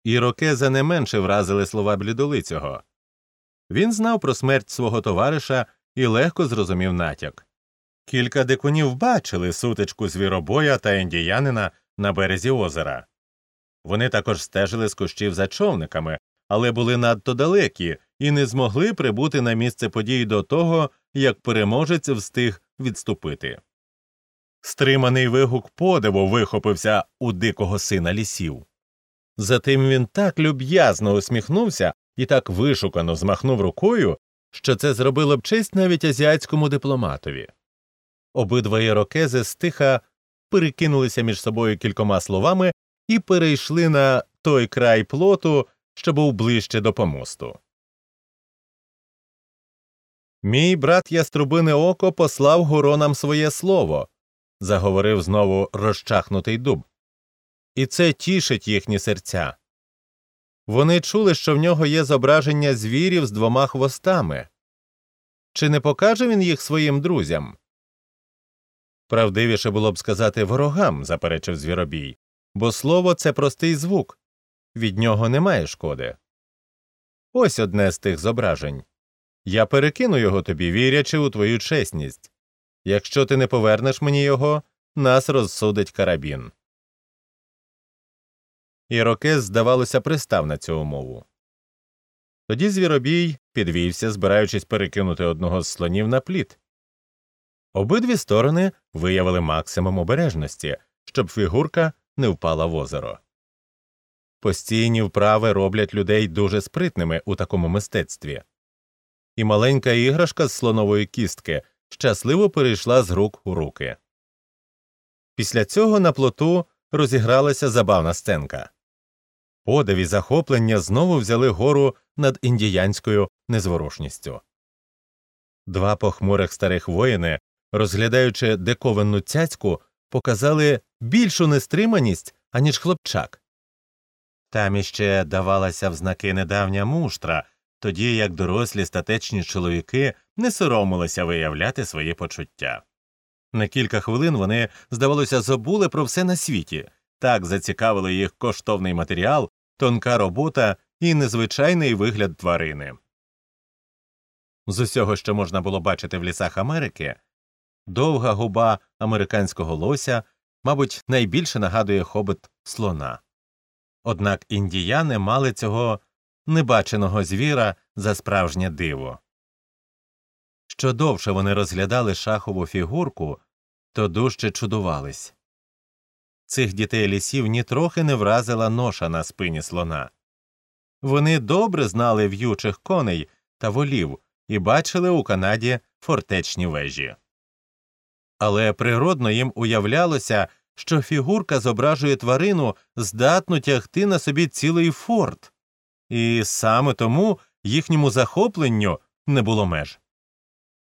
Ірокеза не менше вразили слова блідолицього. Він знав про смерть свого товариша і легко зрозумів натяк. Кілька дикунів бачили сутичку звіробоя та індіянина на березі озера. Вони також стежили з кущів за човниками, але були надто далекі і не змогли прибути на місце подій до того, як переможець встиг відступити. Стриманий вигук подиву вихопився у дикого сина лісів. Затим він так люб'язно усміхнувся і так вишукано змахнув рукою, що це зробило б честь навіть азіатському дипломатові. Обидва ірокези стиха перекинулися між собою кількома словами і перейшли на той край плоту, що був ближче до помосту. «Мій брат Яструбине Око послав Гуронам своє слово», – заговорив знову розчахнутий дуб. «І це тішить їхні серця. Вони чули, що в нього є зображення звірів з 2 хвостами. Чи не покаже він їх своїм друзям?» «Правдивіше було б сказати ворогам», – заперечив Звіробій, «бо слово – це простий звук. Від нього немає шкоди. Ось одне з тих зображень. Я перекину його тобі, вірячи у твою чесність. Якщо ти не повернеш мені його, нас розсудить карабін». Ірокез, здавалося, пристав на цю умову. Тоді Звіробій підвівся, збираючись перекинути одного з слонів на пліт. Обидві сторони виявили максимум обережності, щоб фігурка не впала в озеро. Постійні вправи роблять людей дуже спритними у такому мистецтві. І маленька іграшка з слонової кістки щасливо перейшла з рук у руки. Після цього на плоту розігралася забавна сценка. Подив і захоплення знову взяли гору над індіянською незворушністю. 2 похмурих старих воїни, розглядаючи диковинну цяцьку, показали більшу нестриманість, аніж хлопчак. Там іще давалася в знаки недавня муштра, тоді як дорослі статечні чоловіки не соромилися виявляти свої почуття. На кілька хвилин вони, здавалося, забули про все на світі. Так зацікавили їх коштовний матеріал, тонка робота і незвичайний вигляд тварини. З усього, що можна було бачити в лісах Америки, довга губа американського лося, мабуть, найбільше нагадує хобот слона. Однак індіяни мали цього небаченого звіра за справжнє диво. Що довше вони розглядали шахову фігурку, то дужче чудувались. Цих дітей лісів нітрохи не вразила ноша на спині слона. Вони добре знали в'ючих коней та волів і бачили у Канаді фортечні вежі. Але природно їм уявлялося, що фігурка зображує тварину, здатну тягти на собі цілий форт. І саме тому їхньому захопленню не було меж.